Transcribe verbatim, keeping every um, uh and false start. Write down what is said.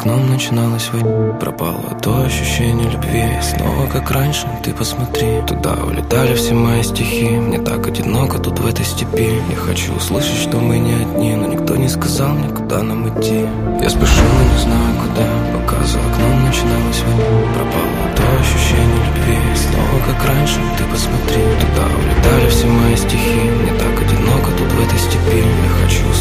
окном начиналась война. Пропало то ощущение любви. Снова как раньше, ты посмотри. Туда улетали все мои стихи. Мне так одиноко тут в этой степи. Я хочу услышать, что мы не одни, но никто не сказал мне, куда нам идти. Я спешу, но не знаю куда. Пока за окном начиналась война. Пропало то ощущение любви. Снова как раньше, ты посмотри. Туда улетали все мои стихи. Мне так одиноко тут в этой степи. Я хочу